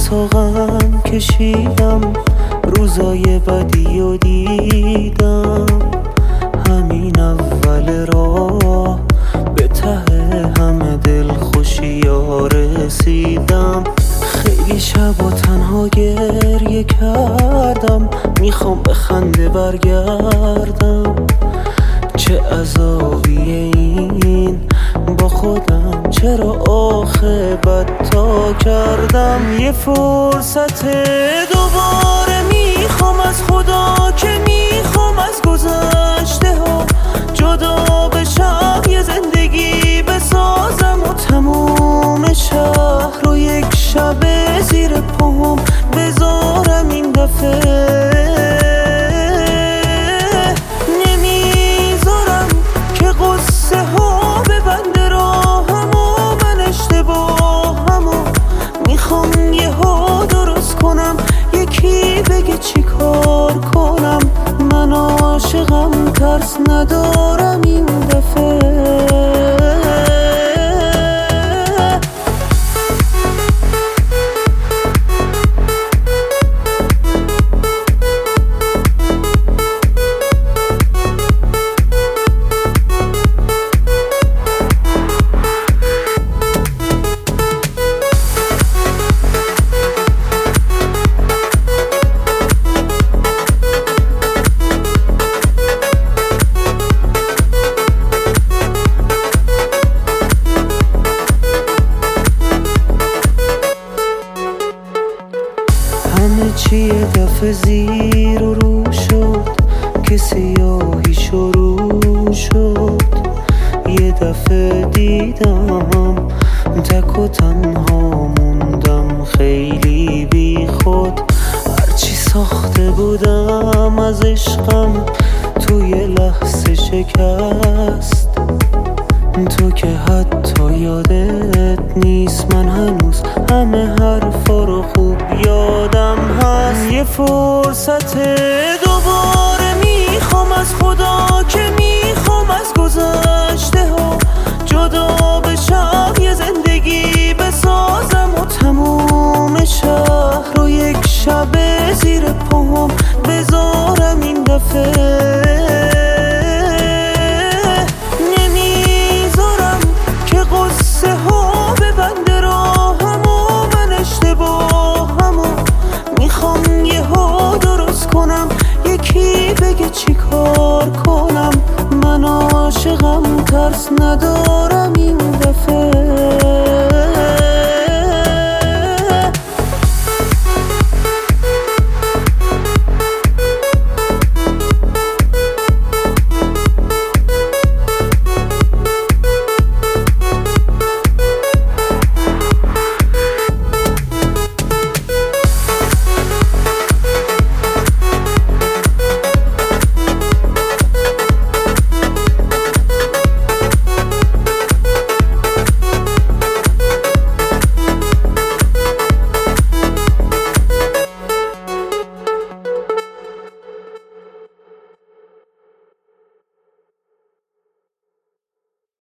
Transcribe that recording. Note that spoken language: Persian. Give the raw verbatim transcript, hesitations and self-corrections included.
تا غم کشیدم، روزای بدی و دیدم، همین اول راه به ته همه دل خوشی ها رسیدم. خیلی شبا تنها گریه کردم، میخوام به خنده برگردم. چه عذابیه این با خودم، چرا آخه بدتا کردم. یه فرصت دوباره میخوام از خدا، که میخوام از گذشته ها جدا بشم، یه زندگی بسازم و تموم شهر رو یک شب زیر پاهم بذارم. این دفعه نمیذارم که قصه ها ببنده راهم و من اشتباهم و میخوام یه ها درست کنم. یکی بگه چی کار کنم، من عاشقم ترس ندارم این دفعه. همه چی یه دفعه زیر و رو شد، که سیاهی شروع شد. یه دفعه دیدم تک و تنها موندم، خیلی بی خود. هرچی ساخته بودم از عشقم توی لحظه شکست. تو که حتی یادت نیست، من هنوز همه حرفا رو خوب یادم هست. یه فرصت دوباره میخوام از خدا، که میخوام از گذشته ها جدا بشم، یه زندگی بسازم و تموم شهر رو یک شب زیر پاهم بذارم. این دفعه قصه ها ببنده راهم و من اشتباهم و میخوام یه ها درست کنم. یکی بگه چی کار کنم، من عاشقم ترس ندارم.